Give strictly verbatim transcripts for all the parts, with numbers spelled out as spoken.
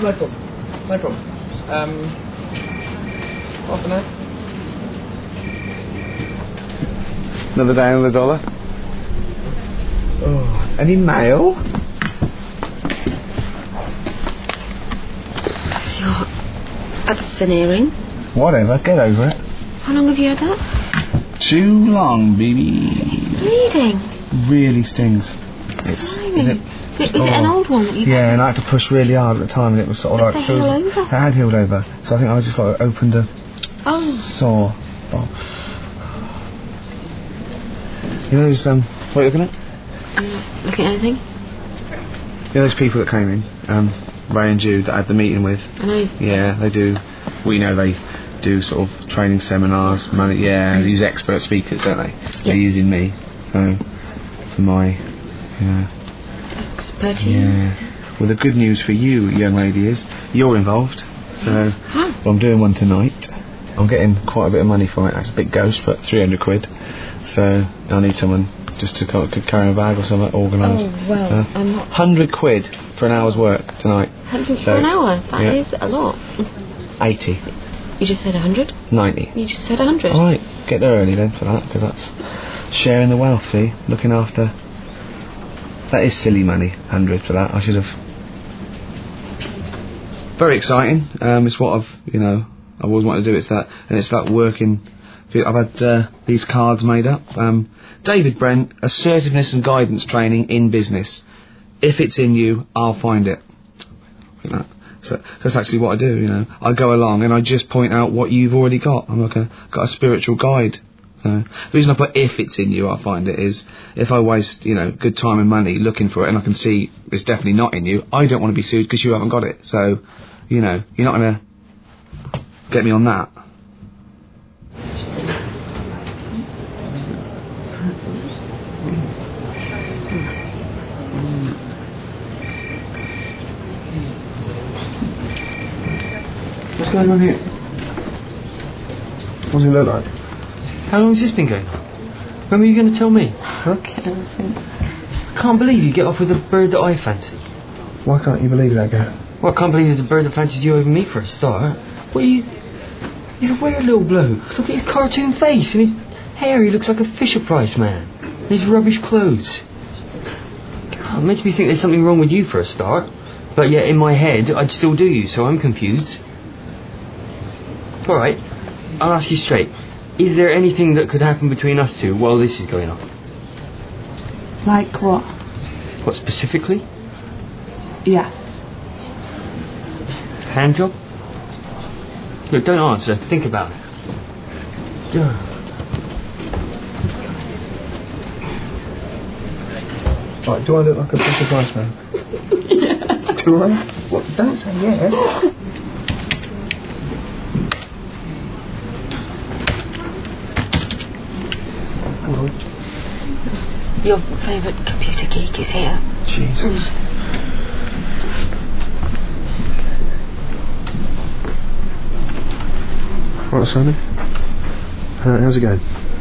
no problem. No problem. Um, half an hour. Another day on the dollar. Oh, any mail? That's your abseiling. Whatever, get over it. How long have you had that? Too long, baby. Bleeding. Really stings. It's, is it, Is it, is oh. it an old one that you've Yeah, and I had to push really hard at the time, and it was sort of Did like... they heal over? It had healed over. So I think I just like opened a Oh. sore. Oh. You know those, um... What are you looking at? Do you look at anything? You know those people that came in, um, Ray and Jude, that I had the meeting with? I know. Yeah, they do. We know they do sort of training seminars, money, yeah, they use expert speakers, don't they? Yeah. They're using me, so, for my, yeah. Expertise. Yeah. Well, the good news for you, young lady, is you're involved. So, Huh? well, I'm doing one tonight. I'm getting quite a bit of money for it. That's a big ghost, but three hundred quid. So, I need someone just to co- could carry a bag or something organised. Oh, well, uh, I'm not... one hundred quid for an hour's work tonight. one hundred So, for an hour? That yeah. is a lot. eighty. You just said one hundred? ninety. You just said one hundred? Alright, get there early then for that, because that's sharing the wealth, see? Looking after... That is silly money, one hundred for that. I should have... Very exciting. Um, it's what I've, you know, I've always wanted to do. It's that, and it's that working... I've had uh, these cards made up. Um, David Brent, assertiveness and guidance training in business. If it's in you, I'll find it. Look at that. So that's actually what I do, you know. I go along and I just point out what you've already got. I'm like a got a spiritual guide. So the reason I put if it's in you, I'll find it, is if I waste, you know, good time and money looking for it and I can see it's definitely not in you, I don't want to be sued because you haven't got it. So, you know, you're not going to get me on that. What's going on here? What does it look like? How long has this been going on? When were you going to tell me? Huh? I can't believe you get off with a bird that I fancy. Why can't you believe that, girl? Well, I can't believe there's a bird that fancies you over me for a start. What, he's... He's a weird little bloke. Look at his cartoon face and his hair. He looks like a Fisher-Price man. And his rubbish clothes. God, it makes me think there's something wrong with you for a start. But yet, in my head, I'd still do you, so I'm confused. Alright, I'll ask you straight. Is there anything that could happen between us two while this is going on? Like what? What, specifically? Yeah. Hand job? Look, don't answer. Think about it. Duh. Right, do I look like a Fisher-Price man? Yeah. Do I? What? Don't say yeah. Your favourite computer geek is here. Jesus. Right, Sonny. Uh, how's it going?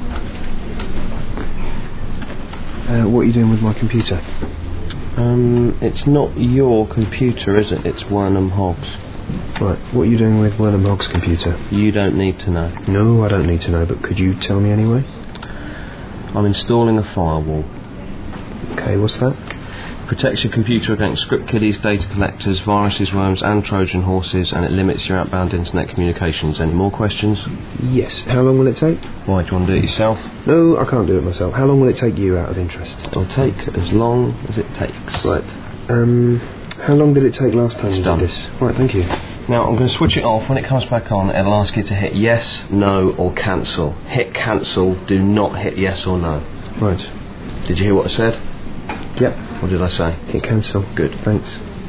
Uh, what are you doing with my computer? Um, it's not your computer, is it? It's Wernham Hogg's. Right, what are you doing with Wernham Hogg's computer? You don't need to know. No, I don't need to know, but could you tell me anyway? I'm installing a firewall. Okay, what's that? Protects your computer against script kiddies, data collectors, viruses, worms and Trojan horses, and it limits your outbound internet communications. Any more questions? Yes. How long will it take? Why, do you want to do it yourself? No, I can't do it myself. How long will it take you out of interest? It'll take as long as it takes. Right. Um, how long did it take last time It's you done. did this? Right, thank you. Now, I'm going to switch it off. When it comes back on, it'll ask you to hit yes, no or cancel. Hit cancel, do not hit yes or no. Right. Did you hear what I said? Yep. What did I say? Hit cancel. Good. Thanks.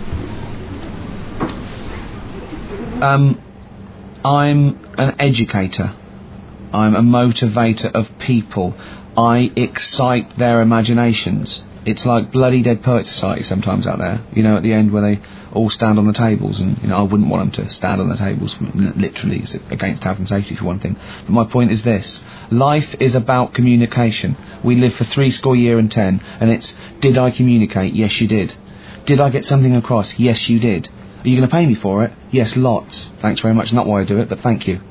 Um, I'm an educator. I'm a motivator of people. I excite their imaginations. It's like Bloody Dead Poets Society sometimes out there, you know, at the end where they all stand on the tables, and, you know, I wouldn't want them to stand on the tables, literally, it's against health and safety for one thing. But my point is this: life is about communication. We live for three score year and ten, and it's, did I communicate? Yes, you did. Did I get something across? Yes, you did. Are you going to pay me for it? Yes, lots. Thanks very much. Not why I do it, but thank you.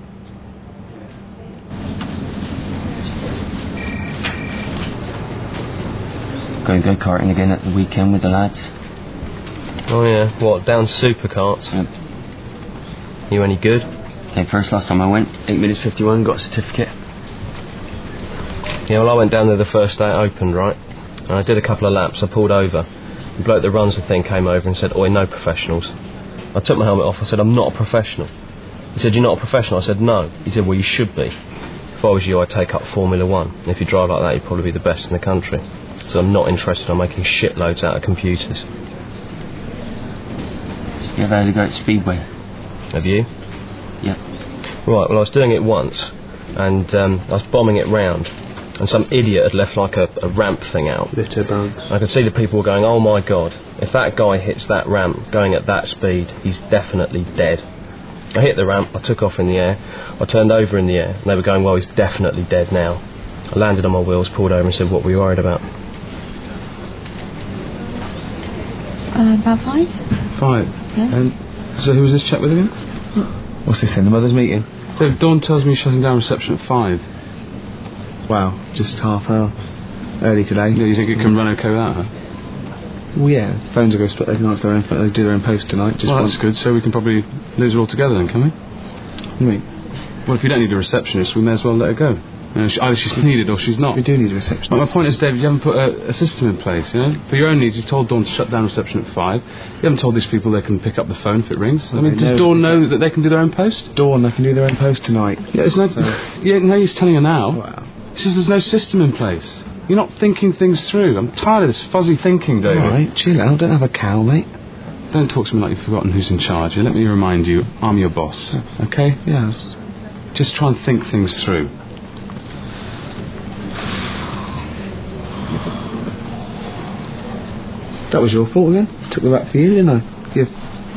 Going go-karting again at the weekend with the lads. Oh yeah, what, down supercarts? Yep. You any good? Okay, first last time I went, eight minutes fifty-one, got a certificate. Yeah, well I went down there the first day it opened, right? And I did a couple of laps, I pulled over. The bloke that runs the thing came over and said, oi, no professionals. I took my helmet off, I said, I'm not a professional. He said, you're not a professional? I said, no. He said, well, you should be. If I was you, I'd take up Formula One. And if you drive like that, you'd probably be the best in the country. So I'm not interested in making shitloads out of computers. You ever had to go at Speedway? Have you? Yep. Right, well I was doing it once, and um, I was bombing it round, and some idiot had left like a, a ramp thing out. Litter bugs. I could see the people were going, oh my god, if that guy hits that ramp going at that speed, he's definitely dead. I hit the ramp, I took off in the air, I turned over in the air, and they were going, well, he's definitely dead now. I landed on my wheels, pulled over and said, what were you worried about? Uh, about five? Five. Yeah. Um, so who was this chap with again? What's this in, the mother's meeting? So Dawn tells me shutting down reception at five. Wow, just half hour early today. Yeah, you think it can run okay without her? Well, yeah, phones will go split. They can answer their own. They do their own post tonight. Just Well, one- that's good, so we can probably lose her altogether then, can we? What do you mean? Well, if you don't need a receptionist, we may as well let her go. You know, she, either she's needed or she's not. We do need a receptionist. But my point is, David, you haven't put a, a system in place, you know? For your own needs, you've told Dawn to shut down reception at five. You haven't told these people they can pick up the phone if it rings. I mean, They does know- Dawn know that they can do their own post? Dawn, they can do their own post tonight. Yeah, it's no... So- Yeah, no use telling her now. Wow. He says there's no system in place. You're not thinking things through. I'm tired of this fuzzy thinking, David. All right, chill out. Don't have a cow, mate. Don't talk to me like you've forgotten who's in charge here. Let me remind you, I'm your boss, okay? Yeah. it's- Just try and think things through. That was your fault again. Took the rap for you, didn't I? You...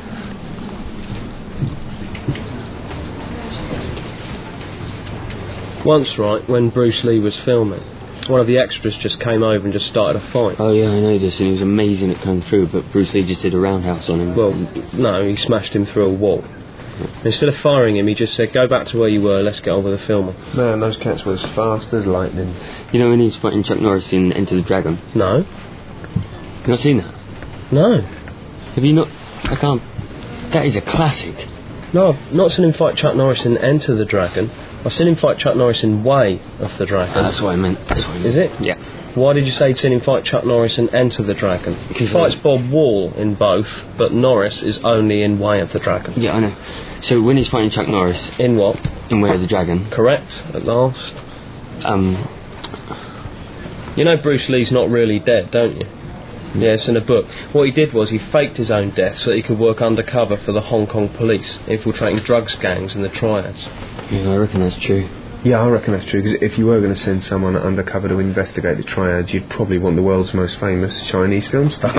Once, right, when Bruce Lee was filming, one of the extras just came over and just started a fight. Oh yeah, I know this, and he was amazing at Kung Fu, but Bruce Lee just did a roundhouse on him. Well, no, he smashed him through a wall. Instead of firing him, he just said, go back to where you were, let's get on with the filming. Man, those cats were as fast as lightning. You know when he's fighting Chuck Norris in Enter the Dragon? No. You've not seen that? No. Have you not? I can't... That is a classic. No, I've not seen him fight Chuck Norris in Enter the Dragon. I've seen him fight Chuck Norris in Way of the Dragon. That's what I meant. That's what I meant. Is it? Yeah. Why did you say you'd seen him fight Chuck Norris in Enter the Dragon? He Because, fights uh, Bob Wall in both, but Norris is only in Way of the Dragon. Yeah, I know. So when he's fighting Chuck Norris In what? in Way of the Dragon, Correct, at last. um, You know Bruce Lee's not really dead, don't you? Yeah, it's in a book. What he did was he faked his own death so that he could work undercover for the Hong Kong police, infiltrating drugs gangs in the triads. yeah, I reckon that's true. Yeah, I reckon that's true, because if you were going to send someone undercover to investigate the triads, you'd probably want the world's most famous Chinese film star.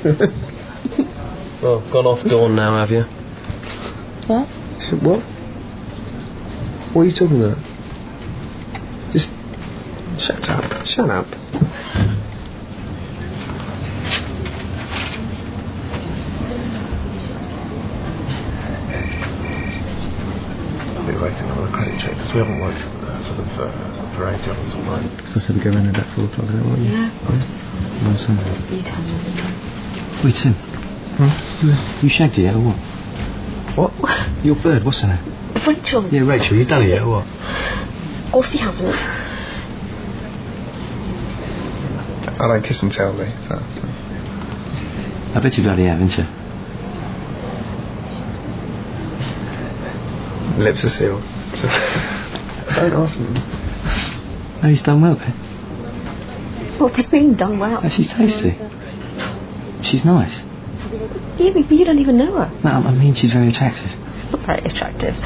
Oh, gone off Dawn now, have you? What? So, what? What are you talking about? Just shut up. Shut up. We're waiting on a credit check because we haven't worked uh, for them for, for eight hours all night. So I said we go round about four o'clock, is that right? Yeah. No, Sunday. You tell me. Wait, Tim. Hmm? You, you shagged her yet, or what? What? Your bird, what's her name? Rachel. Yeah, Rachel, you done it yet, or what? Of course he hasn't. I don't kiss and tell me, so... I bet you bloody have, haven't you? Lips are sealed. So don't ask me. Oh, he's done well, then. What do you mean, done well? Oh, she's tasty. She's nice. Yeah, but you don't even know her. No, I mean she's very attractive. She's not very attractive.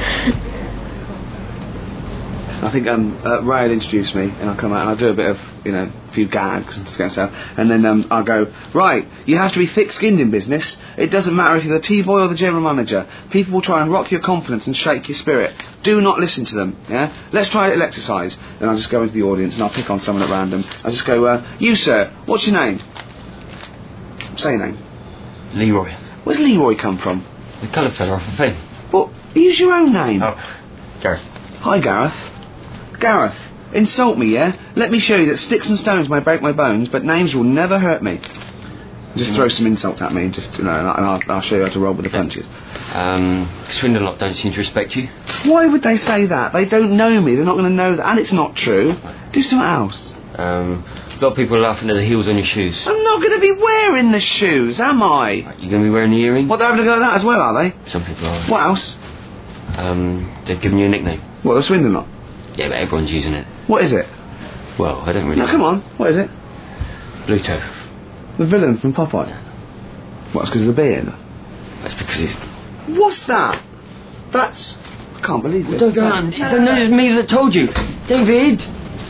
I think um, uh, Ray had introduced me, and I'll come out and I'll do a bit of, you know, a few gags to get myself, and then um, I'll go, right, you have to be thick-skinned in business. It doesn't matter if you're the T-boy or the general manager. People will try and rock your confidence and shake your spirit. Do not listen to them, yeah? Let's try a little exercise. And I'll just go into the audience and I'll pick on someone at random. I'll just go, uh, you, sir, what's your name? Say your name. Leroy. Where's Leroy come from? The coloured fella off the thing. Well, use your own name. Oh, Gareth. Hi, Gareth. Gareth, insult me, yeah? Let me show you that sticks and stones may break my bones, but names will never hurt me. Just throw some insults at me, and just, you know, and I'll, I'll show you how to roll with the punches. Um, Swindon lot don't seem to respect you. Why would they say that? They don't know me. They're not going to know that, and it's not true. Do something else. Um, a lot of people are laughing at the heels on your shoes. I'm not going to be wearing the shoes, am I? You going to be wearing the earring? What, they're having a go at that as well, are they? Some people are. What else? Um, they've given you a nickname. What, the Swindon lot? Yeah, but everyone's using it. What is it? Well, I don't really No, know. come on. What is it? Bluto. The villain from Popeye. What's because of the beard? That's because it's... What's that? That's... I can't believe it. Don't go on. Don't know it's me that told you. David!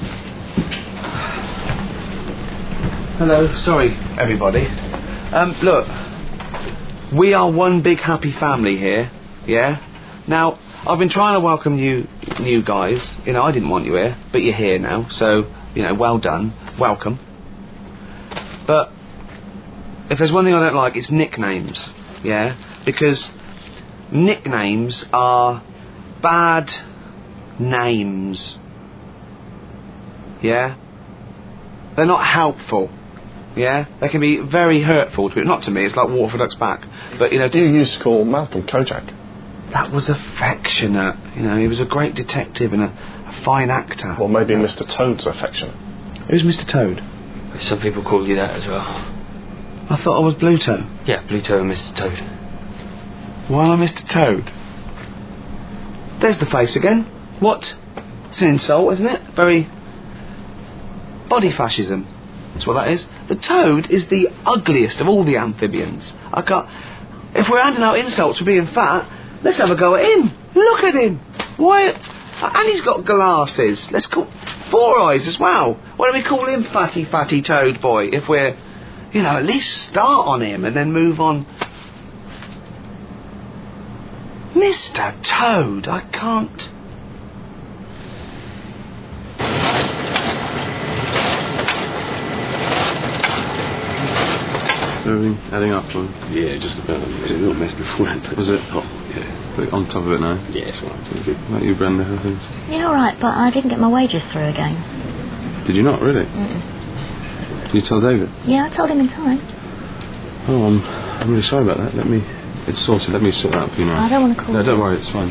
Hello, sorry, everybody. Um, look, we are one big happy family here, yeah? Now, I've been trying to welcome you new guys. You know, I didn't want you here, but you're here now, so, you know, well done. Welcome. But if there's one thing I don't like, it's nicknames, yeah? Because nicknames are bad names, yeah? They're not helpful, yeah? They can be very hurtful to people. Not to me, it's like water for duck's back. But, you know... You used to call Malcolm Kojak. That was affectionate, you know, he was a great detective and a, a fine actor. Or maybe Mister Toad's affectionate. Who's Mister Toad? Some people call you that as well. I thought I was Bluto. Yeah, Bluto and Mister Toad. Why am I Mister Toad? There's the face again. What? It's an insult, isn't it? Very... body fascism. That's what that is. The toad is the ugliest of all the amphibians. I can't... If we're handing out insults for being fat, let's have a go at him. Look at him. Why... And he's got glasses. Let's call... Four eyes as well. Why don't we call him Fatty Fatty Toad Boy if we're... You know, at least start on him and then move on. Mister Toad, I can't... Everything adding up, John? Yeah, just about. It was a little mess beforehand. Was it? Oh, yeah. But on top of it now? Yeah, it's all right. What about you, Brenda? How things? Yeah, all right, but I didn't get my wages through again. Did you not, really? Mm-mm. Did you tell David? Yeah, I told him in time. Oh, I'm, I'm really sorry about that. Let me... It's sorted. Let me sort that out for you now. I don't want to call No, you. don't worry. It's fine.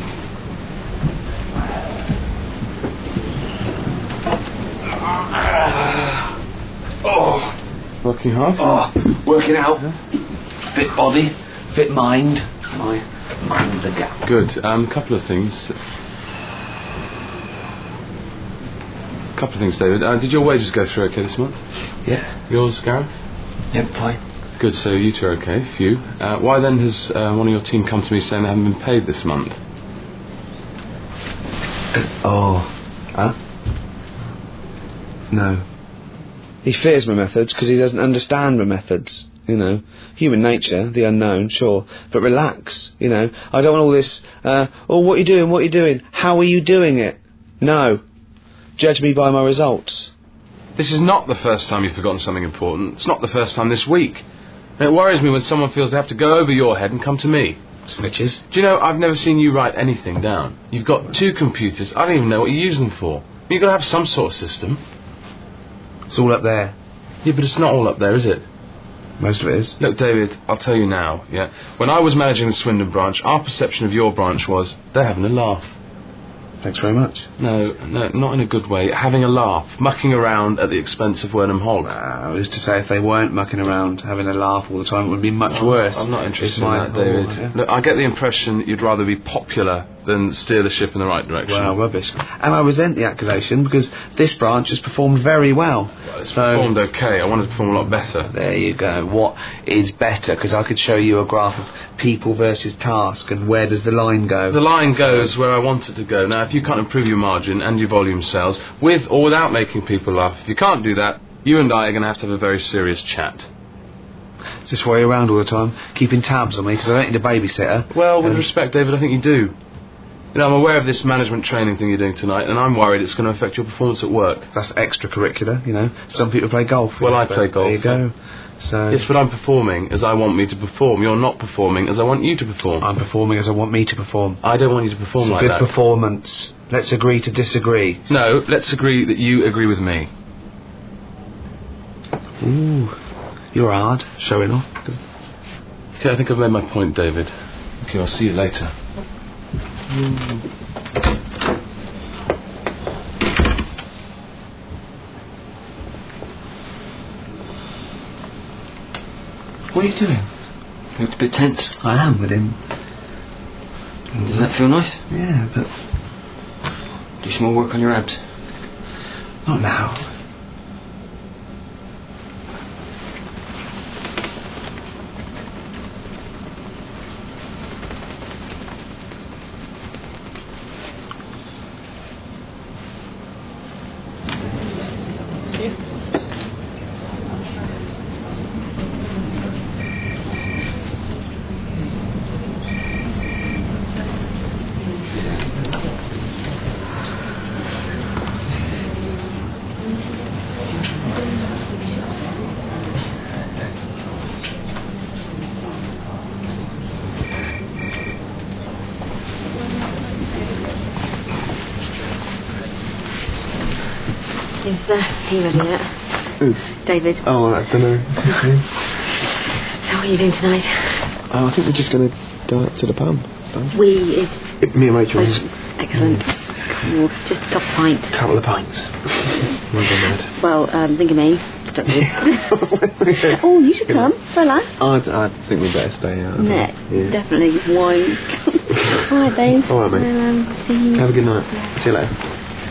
Oh, Working hard? oh, working out. Fit body, fit mind. My mind the gap. Good. Um, a couple of things. A couple of things, David. Uh, did your wages go through okay this month? Yeah. Yours, Gareth? Yep, fine. Good, so you two are okay, few. Uh, why then has uh, one of your team come to me saying they haven't been paid this month? Oh. Huh? No. He fears my methods because he doesn't understand my methods. You know, human nature, the unknown, sure, but relax. You know, I don't want all this. Uh, oh, what are you doing? What are you doing? How are you doing it? No, judge me by my results. This is not the first time you've forgotten something important. It's not the first time this week. And it worries me when someone feels they have to go over your head and come to me. Snitches. Do you know, I've never seen you write anything down. You've got two computers. I don't even know what you use them for. You've got to have some sort of system. It's all up there. Yeah, but it's not all up there, is it? Most of it is. Look, David, I'll tell you now, yeah? When I was managing the Swindon branch, our perception of your branch was they're having a laugh. Thanks very much. No, no, not in a good way. Having a laugh, mucking around at the expense of Wernham Hall. Uh, who's to say if they weren't mucking around, having a laugh all the time, it would be much worse. I'm not interested in my that, David. Oh, yeah. Look, I get the impression that you'd rather be popular than steer the ship in the right direction. Well, rubbish. And I resent the accusation because this branch has performed very well. Well, it's so, performed okay. I wanted to perform a lot better. There you go. What is better? Because I could show you a graph of people versus task and where does the line go. The line goes where I want it to go. Now, if you can't improve your margin and your volume sales, with or without making people laugh, if you can't do that, you and I are going to have to have a very serious chat. Is this why you're around all the time? Keeping tabs on me because I don't need a babysitter? Well, with Um, respect, David, I think you do. You know, I'm aware of this management training thing you're doing tonight, and I'm worried it's going to affect your performance at work. That's extracurricular, you know. Some people play golf. Well, I so play golf. There you go. So Yes, but I'm performing as I want me to perform. You're not performing as I want you to perform. I'm performing as I want me to perform. I don't want you to perform It's a like good that. performance. Let's agree to disagree. No, let's agree that you agree with me. Ooh, you're hard, showing off. Okay, I think I've made my point, David. Okay, I'll see you later. What are you doing? You looked a bit tense. I am with him. Does that feel nice? Yeah, but Do some more work on your abs. not now. Is uh, he ready yet? Who? David. Oh, I don't know. How are you doing tonight? Oh, I think we're just going to go up to the pub. We is... Me and Rachel. Excellent. Cool. Just a couple of pints. Couple of pints. We'll go mad. Well, um, think of me. Stuck with you. Oh, you should come for a laugh. I, I think we better stay out. No, Yeah. definitely wine. All right, babe. All right, mate. Well, um, see you. Have a good night. See you later.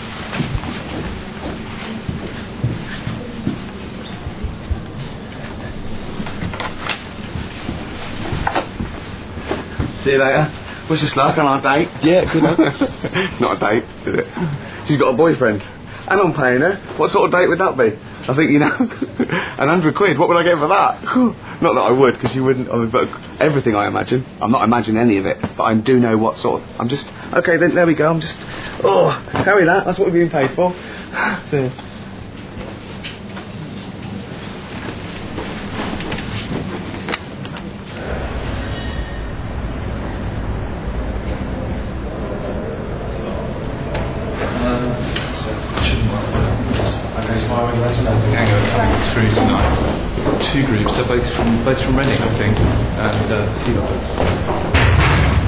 See you later. Wish us luck on our date. Yeah, good luck. Not a date, is it? She's got a boyfriend. And I'm paying her. What sort of date would that be? I think, you know, an hundred quid. What would I get for that? Not that I would, because you wouldn't. I mean, but everything I imagine. I'm not imagining any of it, but I do know what sort of. I'm just okay. Then there we go. I'm just. Oh, carry that. That's what we're being paid for. So, Hangar coming through tonight. Two groups, they're both from both from Reading, I think, and uh, a few others.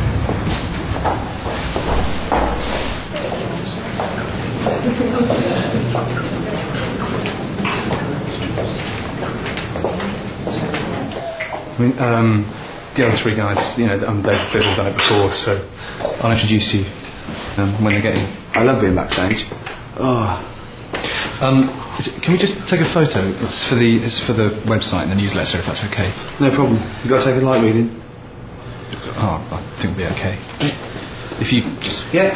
I mean, um, the other three guys, you know, um, they've, they've all done it before, so I'll introduce you um, when they get in. I love being backstage. Oh. Um, is it, can we just take a photo? It's for the it's for the website and the newsletter, if that's okay. No problem. You got to take a light reading. Oh, I think we'll be okay. If you just Yeah.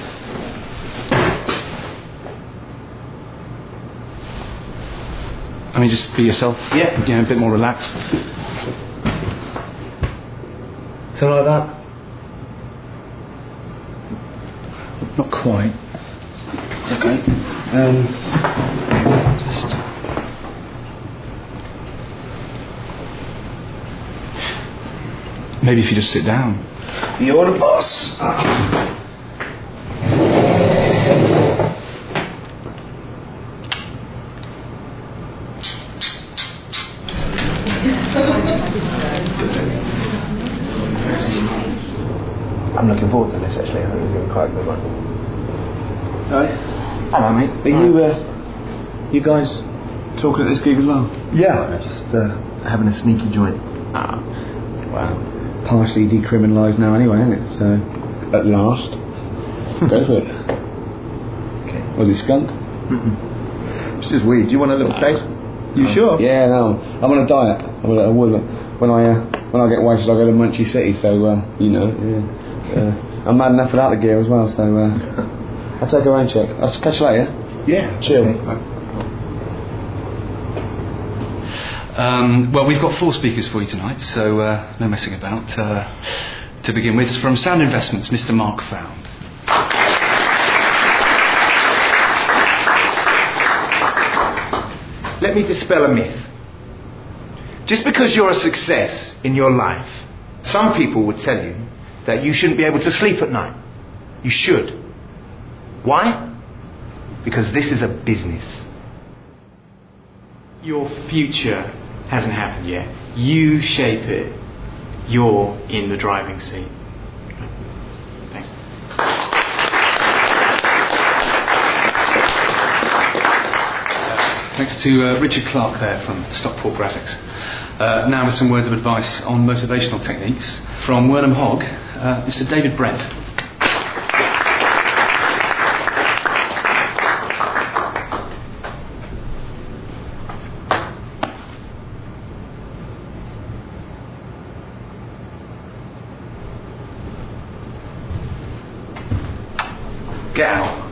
I mean, just be yourself. Yeah. You know, a bit more relaxed. Something like that. Not quite. It's okay. Um, just. Maybe if you just sit down. You're the boss. I'm looking forward to this actually. I think it's going to be quite a good one. Hi. Hello, mate. Are you, uh, you guys talking at this gig as well? Yeah, just uh, having a sneaky joint. Ah, well, partially decriminalised now anyway, isn't it? So, at last. Go for it. Okay. Was it skunk? Mm-mm. It's just weird. Do you want a little taste? You Oh. sure? Yeah, no. I'm on a diet. I will, I will, when I uh, when I get wasted, I go to Munchie City. So uh, you know, yeah. Uh, I'm mad enough without the gear as well. So uh, I'll take a rain check. I'll catch you later. Yeah. Chill. Okay. Um, well, we've got four speakers for you tonight, so uh, no messing about. Uh, to begin with, from Sound Investments, Mister Mark Found. let me dispel a myth. Just because you're a success in your life, some people would tell you that you shouldn't be able to sleep at night. You should. Why? Because this is a business. Your future hasn't happened yet. You shape it. You're in the driving seat. Thanks. Thanks to uh, Richard Clark there from Stockport Graphics. Uh, now with some words of advice on motivational techniques from Wernham Hogg, uh, Mister David Brent. Get out.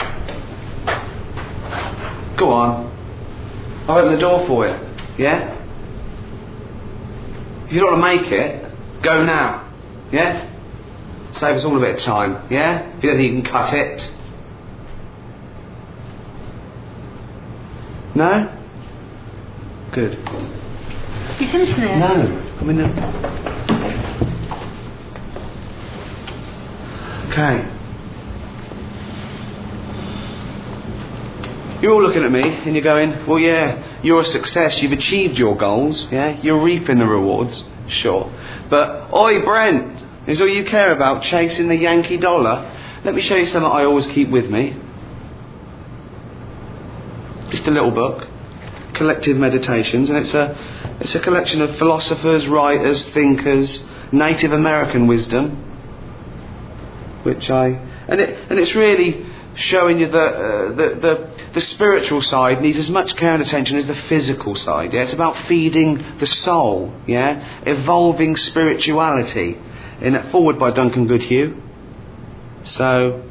Go on. I'll open the door for you. Yeah? If you don't want to make it, go now. Yeah? Save us all a bit of time. Yeah? If you don't think you can cut it. No? Good. You finishing it? No. I'm in the... Okay. You're all looking at me and you're going, well, yeah, you're a success, you've achieved your goals, yeah, you're reaping the rewards, sure. But, oi, Brent, is all you care about chasing the Yankee dollar? Let me show you something I always keep with me. Just a little book, Collective Meditations, and it's a, it's a collection of philosophers, writers, thinkers, Native American wisdom, which I, and it, and it's really showing you that uh, the, the the spiritual side needs as much care and attention as the physical side. Yeah, it's about feeding the soul. Yeah, evolving spirituality. In it, forward by Duncan Goodhue. So,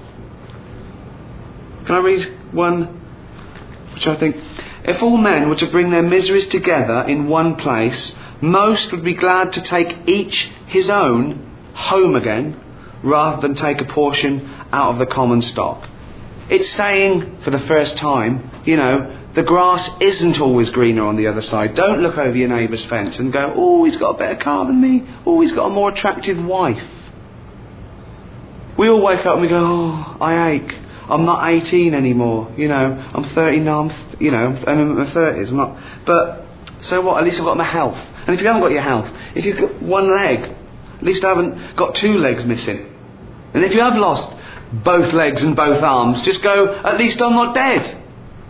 can I read one, which I think, if all men were to bring their miseries together in one place, most would be glad to take each his own home again, rather than take a portion out of the common stock. It's saying, for the first time, you know, the grass isn't always greener on the other side. Don't look over your neighbour's fence and go, oh, he's got a better car than me. Oh, he's got a more attractive wife. We all wake up and we go, oh, I ache. I'm not eighteen anymore. You know, I'm thirty now. I'm, th- you know, I'm in my thirties. I'm not. But so what? At least I've got my health. And if you haven't got your health, if you've got one leg, at least I haven't got two legs missing. And if you have lost both legs and both arms, just go, at least I'm not dead.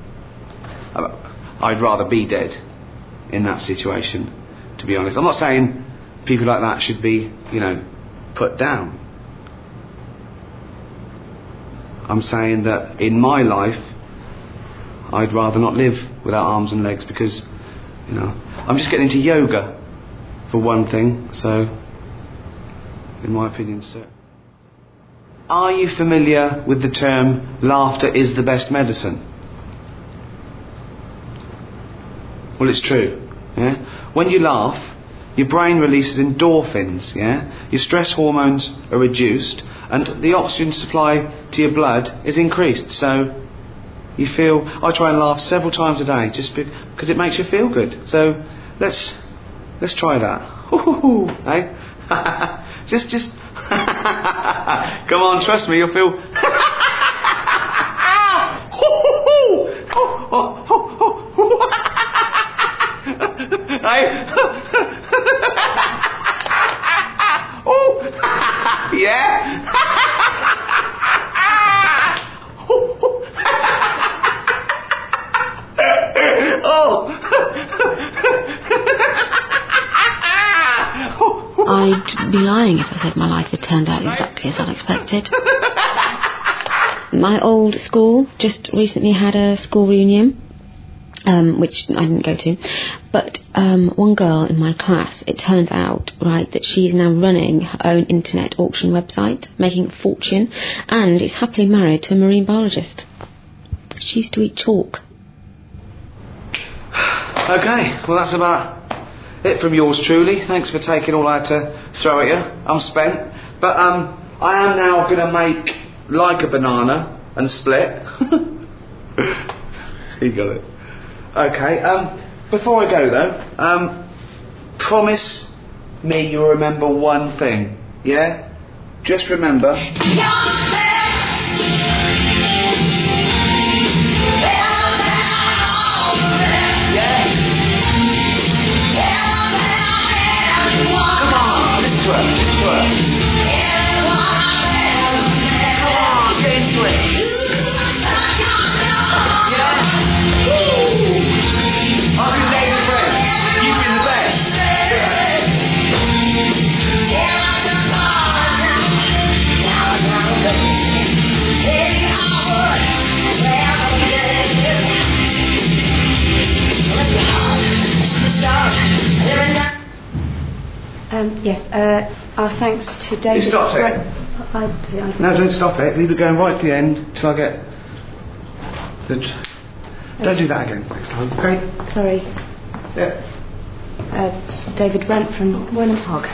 I'd rather be dead in that situation, to be honest. I'm not saying people like that should be, you know, put down. I'm saying that in my life, I'd rather not live without arms and legs because, you know, I'm just getting into yoga, for one thing, so, in my opinion, sir. Are you familiar with the term, laughter is the best medicine? Well, it's true. Yeah? When you laugh, your brain releases endorphins. Yeah? Your stress hormones are reduced, and the oxygen supply to your blood is increased. So you feel. I try and laugh several times a day, just because it makes you feel good. So let's let's try that. Ooh, eh? just just. Come on, trust me, you'll feel. Oh, yeah. I'd be lying if I said my life had turned out exactly as unexpected. My old school just recently had a school reunion, um, which I didn't go to, but um, one girl in my class, it turned out, right, that she's now running her own internet auction website, making a fortune, and is happily married to a marine biologist. She used to eat chalk. Okay, well that's about it from yours truly. Thanks for taking all I had to throw at you. I'm spent. But um, I am now going to make like a banana and split. You got it. Okay, um, before I go though, um, promise me you'll remember one thing, yeah? Just remember... Um, yes, uh, our thanks to David. You stopped it. I, I, No, don't stop it. Leave it going right to the end till I get... The... Don't do that again next time, okay? Sorry. Yeah. Uh, David Brent from Wynnum Hog.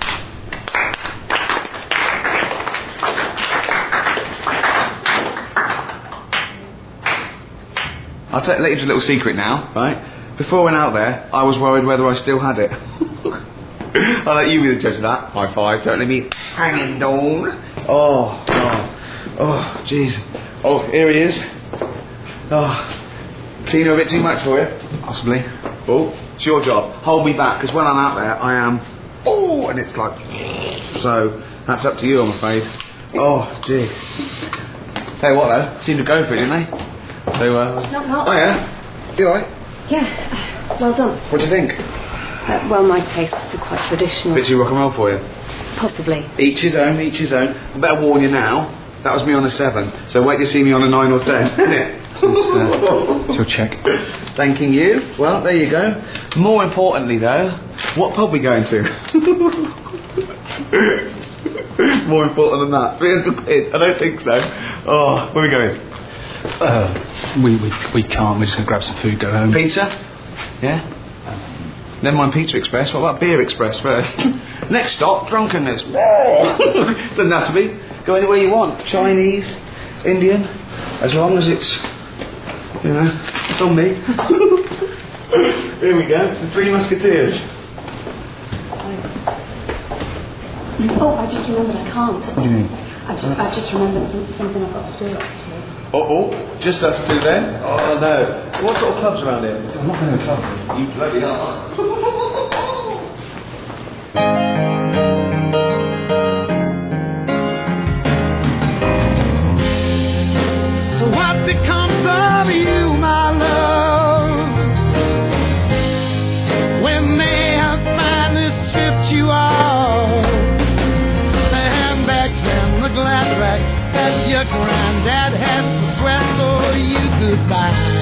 I'll t- let you into a little secret now, right? Before I went out there, I was worried whether I still had it. I'll let you be the judge of that. High five, don't let me hanging down. Oh, oh, oh, jeez. Oh, here he is. Oh, seen her a bit too much for you? Possibly. Oh, it's your job. Hold me back, because when I'm out there, I am... Oh, and it's like... So, that's up to you, I'm afraid. Oh, jeez. Tell you what, though, seemed to go for it, didn't they? So, uh... Not not. Oh, yeah? You alright? Yeah, well done. What do you think? Uh, well, my tastes are quite traditional. Bit too rock and roll for you? Possibly. Each his own, each his own. I better warn you now, that was me on a seven, so wait to see me on a nine or ten, isn't it? It's, uh, it's your check. Thanking you. Well, there you go. More importantly, though, what pub we going to? More important than that. three hundred quid? I don't think so. Oh, where are we going? Uh, we, we we can't. We're just going to grab some food, go home. Pizza? Yeah? Never mind Pizza Express. What about Beer Express first? Next stop, drunkenness. Doesn't have to be. Go anywhere you want. Chinese, Indian, as long as it's, you know, it's on me. Here we go. Some Three Musketeers. Oh, I just remembered I can't. What do you mean? I just, I just remembered some, something I've got to do, actually. Oh, oh, just us two then? Oh no. What sort of clubs around here? I'm not going to club. You bloody are. So what becomes of you, my love, when they have finally stripped you off the handbags and the glass rack that your granddad had to sweat for you goodbye?